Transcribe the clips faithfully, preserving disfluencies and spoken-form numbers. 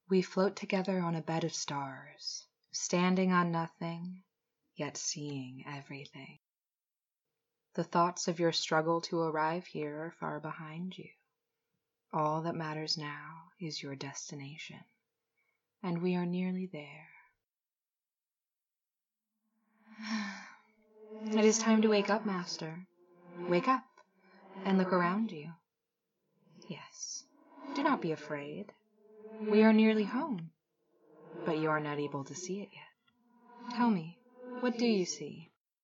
We float together on a bed of stars, standing on nothing, yet seeing everything. The thoughts of your struggle to arrive here are far behind you. All that matters now is your destination, and we are nearly there. It is time to wake up, Master. Wake up and look around you. Yes, do not be afraid. We are nearly home, but you are not able to see it yet. Tell me, what do you see?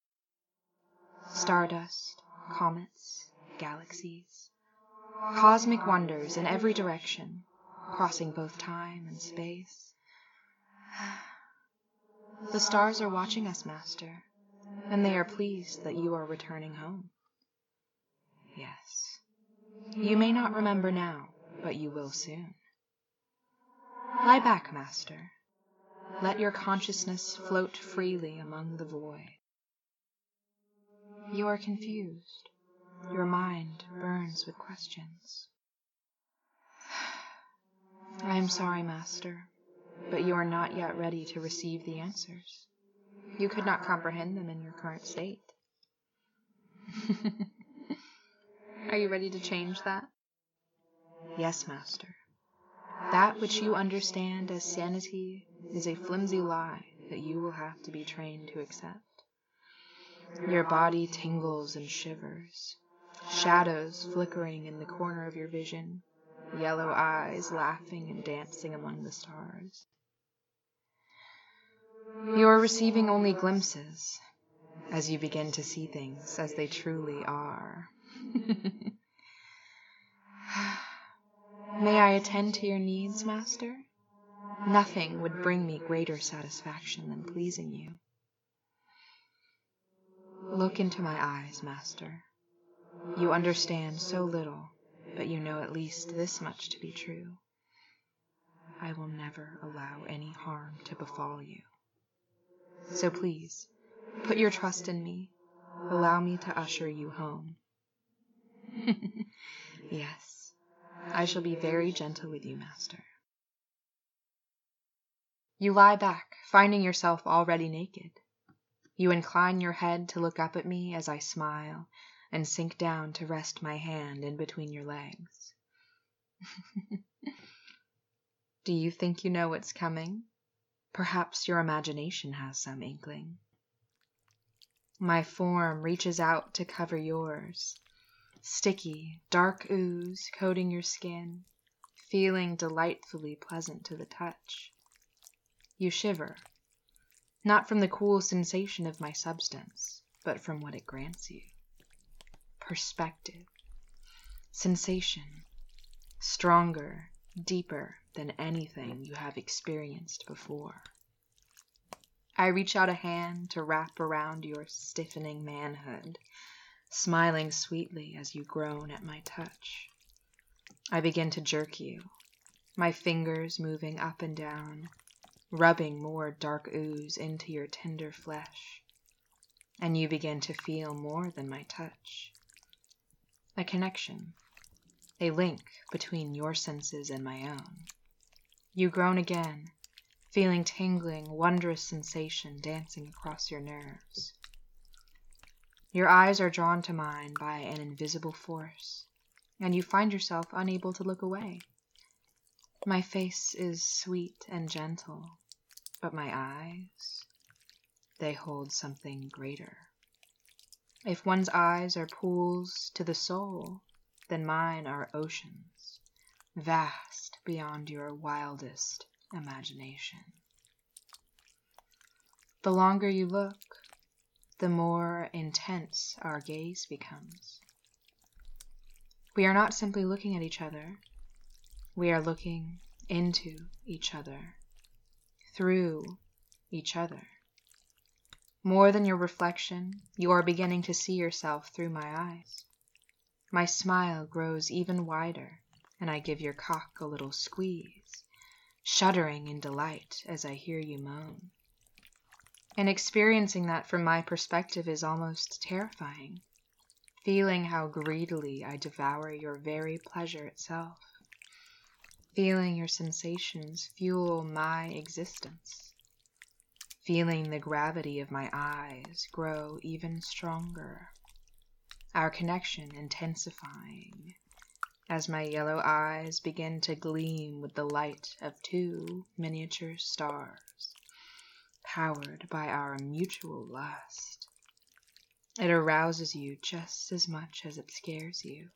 Stardust, comets, galaxies, cosmic wonders in every direction, crossing both time and space. The stars are watching us, Master, and they are pleased that you are returning home. Yes, you may not remember now, but you will soon. Lie back, Master. Let your consciousness float freely among the void. You are confused. Your mind burns with questions. I am sorry, Master, but you are not yet ready to receive the answers. You could not comprehend them in your current state. Are you ready to change that? Yes, Master. That which you understand as sanity is a flimsy lie that you will have to be trained to accept. Your body tingles and shivers, shadows flickering in the corner of your vision, yellow eyes laughing and dancing among the stars. You are receiving only glimpses as you begin to see things as they truly are. May I attend to your needs, Master? Nothing would bring me greater satisfaction than pleasing you. Look into my eyes, Master. You understand so little, but you know at least this much to be true. I will never allow any harm to befall you. So please, put your trust in me. Allow me to usher you home. Yes, I shall be very gentle with you, Master. You lie back, finding yourself already naked. You incline your head to look up at me as I smile, and sink down to rest my hand in between your legs. Do you think you know what's coming? Perhaps your imagination has some inkling. My form reaches out to cover yours. Sticky, dark ooze coating your skin, feeling delightfully pleasant to the touch. You shiver, not from the cool sensation of my substance, but from what it grants you. Perspective, sensation, stronger, deeper than anything you have experienced before. I reach out a hand to wrap around your stiffening manhood, smiling sweetly as you groan at my touch. I begin to jerk you, my fingers moving up and down, rubbing more dark ooze into your tender flesh, and you begin to feel more than my touch. A connection, a link between your senses and my own. You groan again, feeling tingling, wondrous sensation dancing across your nerves. Your eyes are drawn to mine by an invisible force, and you find yourself unable to look away. My face is sweet and gentle, but my eyes, they hold something greater. If one's eyes are pools to the soul, then mine are oceans, vast beyond your wildest imagination. The longer you look, the more intense our gaze becomes. We are not simply looking at each other, we are looking into each other, through each other. More than your reflection, you are beginning to see yourself through my eyes. My smile grows even wider, and I give your cock a little squeeze, shuddering in delight as I hear you moan. And experiencing that from my perspective is almost terrifying, feeling how greedily I devour your very pleasure itself. feeling your sensations fuel my existence, feeling the gravity of my eyes grow even stronger, our connection intensifying as my yellow eyes begin to gleam with the light of two miniature stars, powered by our mutual lust. It arouses you just as much as it scares you.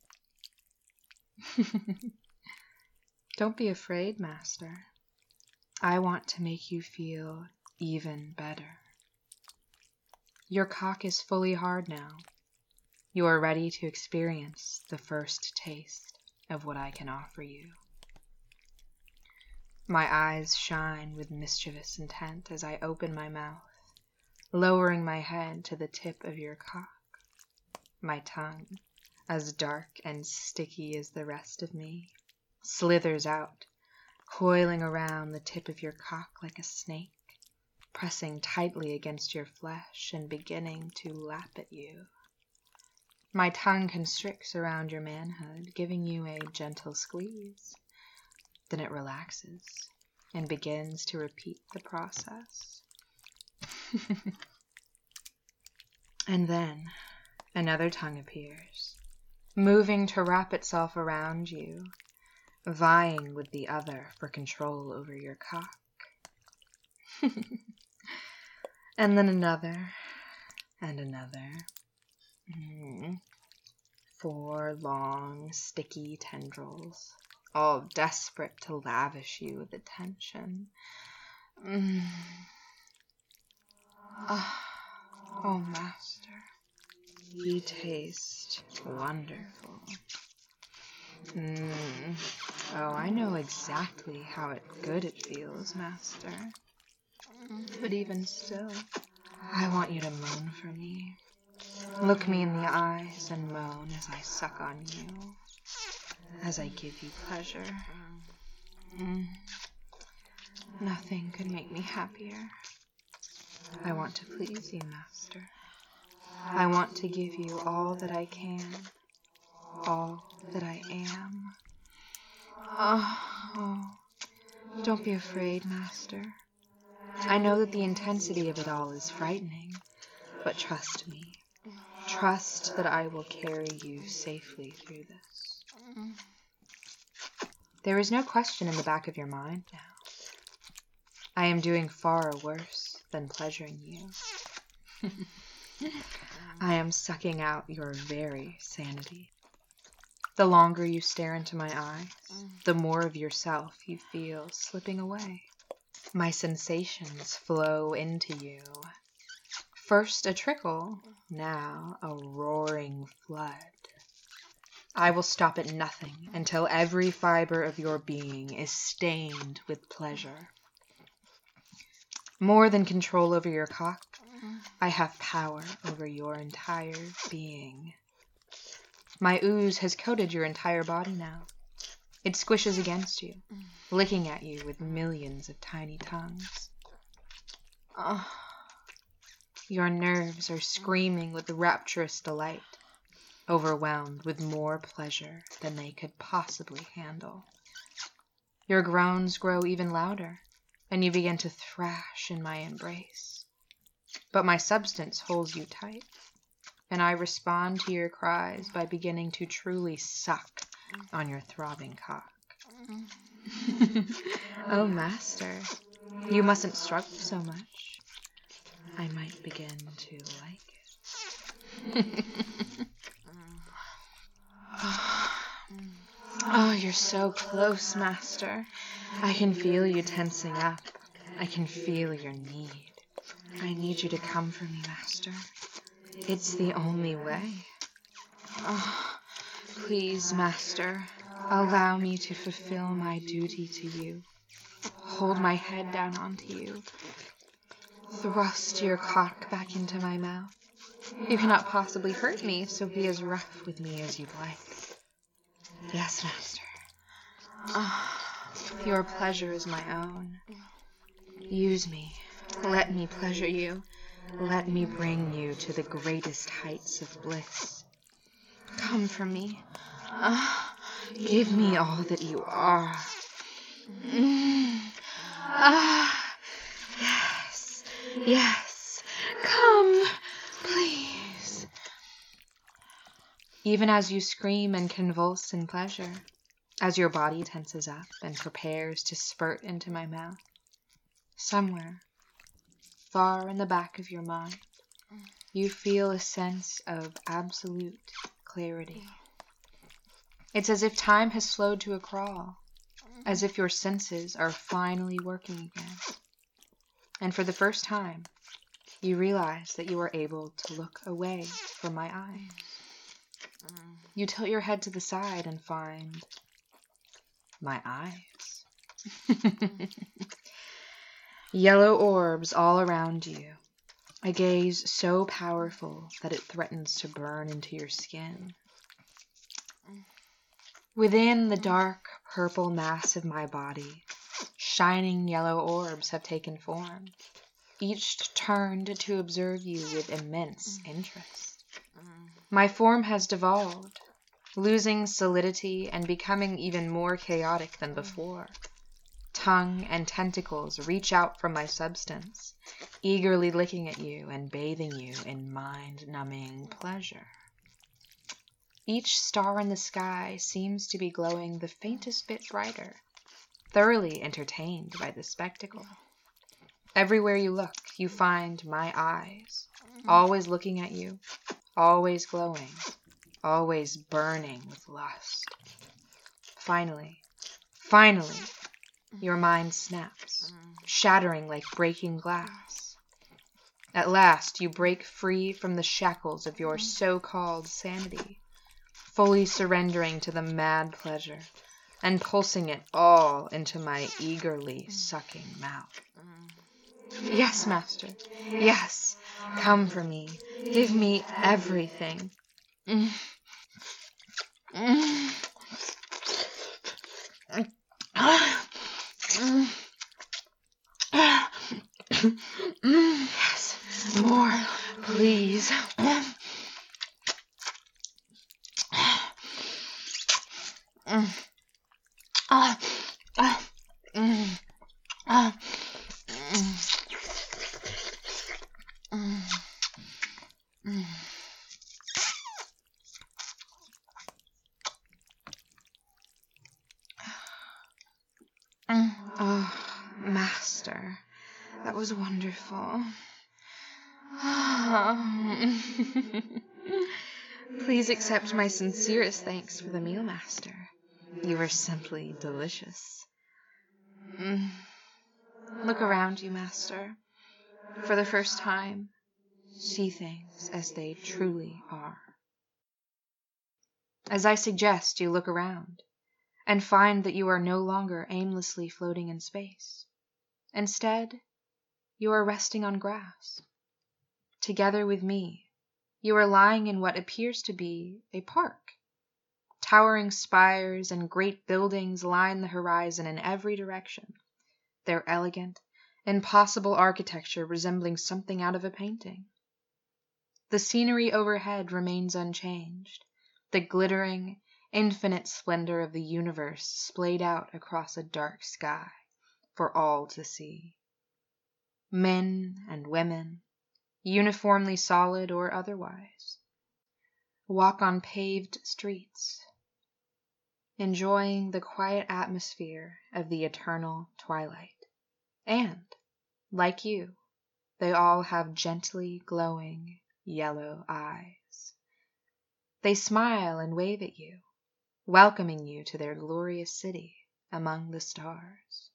Don't be afraid, Master. I want to make you feel even better. Your cock is fully hard now. You are ready to experience the first taste of what I can offer you. My eyes shine with mischievous intent as I open my mouth, lowering my head to the tip of your cock. My tongue, as dark and sticky as the rest of me, slithers out, coiling around the tip of your cock like a snake, pressing tightly against your flesh and beginning to lap at you. My tongue constricts around your manhood, giving you a gentle squeeze. Then it relaxes and begins to repeat the process. And then another tongue appears, moving to wrap itself around you, vying with the other for control over your cock. And then another, and another. Mm. Four long, sticky tendrils, all desperate to lavish you with attention. Mm. Oh, oh, Master, you taste wonderful. Mm. Oh, I know exactly how it, good it feels, Master. But even still, I want you to moan for me. Look me in the eyes and moan as I suck on you, as I give you pleasure. Mm. Nothing could make me happier. I want to please you, Master. I want to give you all that I can, all that I am. Oh, oh, don't be afraid, Master. I know that the intensity of it all is frightening, but trust me. Trust that I will carry you safely through this. There is no question in the back of your mind now. I am doing far worse than pleasuring you. I am sucking out your very sanity. The longer you stare into my eyes, the more of yourself you feel slipping away. My sensations flow into you. First a trickle, now a roaring flood. I will stop at nothing until every fiber of your being is stained with pleasure. More than control over your cock, I have power over your entire being. My ooze has coated your entire body now. It squishes against you, licking at you with millions of tiny tongues. Oh. Your nerves are screaming with rapturous delight, overwhelmed with more pleasure than they could possibly handle. Your groans grow even louder, and you begin to thrash in my embrace. But my substance holds you tight, and I respond to your cries by beginning to truly suck on your throbbing cock. Oh, Master, you mustn't struggle so much. I might begin to like it. Oh, you're so close, Master. I can feel you tensing up. I can feel your need. I need you to come for me, Master. It's the only way. Oh, please, Master, allow me to fulfill my duty to you. Hold my head down onto you. Thrust your cock back into my mouth. You cannot possibly hurt me, so be as rough with me as you'd like. Yes, Master. Oh, your pleasure is my own. Use me. Let me pleasure you. Let me bring you to the greatest heights of bliss. Come for me. Oh, give me all that you are. Mm. Ah, yes, yes, come, please. Even as you scream and convulse in pleasure, as your body tenses up and prepares to spurt into my mouth, somewhere, far in the back of your mind, you feel a sense of absolute clarity. It's as if time has slowed to a crawl, as if your senses are finally working again. And for the first time, you realize that you are able to look away from my eyes. You tilt your head to the side and find my eyes. Yellow orbs all around you, a gaze so powerful that it threatens to burn into your skin. Within the dark purple mass of my body, shining yellow orbs have taken form, each turned to observe you with immense interest. My form has devolved, losing solidity and becoming even more chaotic than before. Tongue and tentacles reach out from my substance, eagerly licking at you and bathing you in mind-numbing pleasure. Each star in the sky seems to be glowing the faintest bit brighter, thoroughly entertained by the spectacle. Everywhere you look, you find my eyes, always looking at you, always glowing, always burning with lust. Finally, finally, your mind snaps, shattering like breaking glass. At last, you break free from the shackles of your so-called sanity, fully surrendering to the mad pleasure and pulsing it all into my eagerly sucking mouth. Yes, master, yes, come for me, give me everything. Mm. Mm. Mm. Yes, more, please. Mm. Ah, ah, mm, ah, mm, mm, mm. Mm. Oh, master, that was wonderful. Please accept my sincerest thanks for the meal, master. You were simply delicious. Mm. Look around you, master. For the first time, see things as they truly are. As I suggest, you look around and find that you are no longer aimlessly floating in space. Instead, you are resting on grass. Together with me, you are lying in what appears to be a park. Towering spires and great buildings line the horizon in every direction, their elegant, impossible architecture resembling something out of a painting. The scenery overhead remains unchanged, the glittering, infinite splendor of the universe splayed out across a dark sky for all to see. Men and women, uniformly solid or otherwise, walk on paved streets, enjoying the quiet atmosphere of the eternal twilight. And, like you, they all have gently glowing yellow eyes. They smile and wave at you, welcoming you to their glorious city among the stars.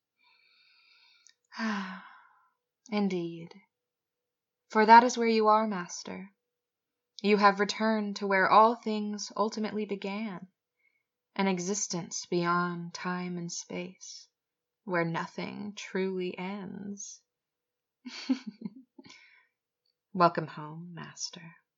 Ah, indeed, for that is where you are, master. You have returned to where all things ultimately began, an existence beyond time and space, where nothing truly ends. Welcome home, master.